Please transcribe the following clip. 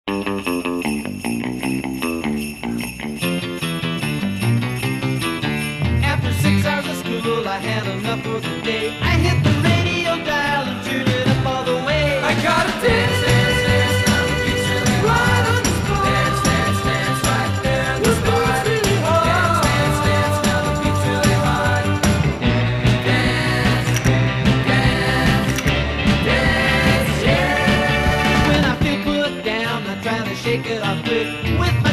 After 6 hours of school, I had enough for the day. I hit the radio dial and turned it up all the way. I got a dance, dance, dance, down the beach really right on the spot. Dance, dance, dance, right there on the spot. Really hard. Dance, dance, dance, down the beach really hard. Dance, dance, dance, yeah. When I feel put down, I try to shake it off quick with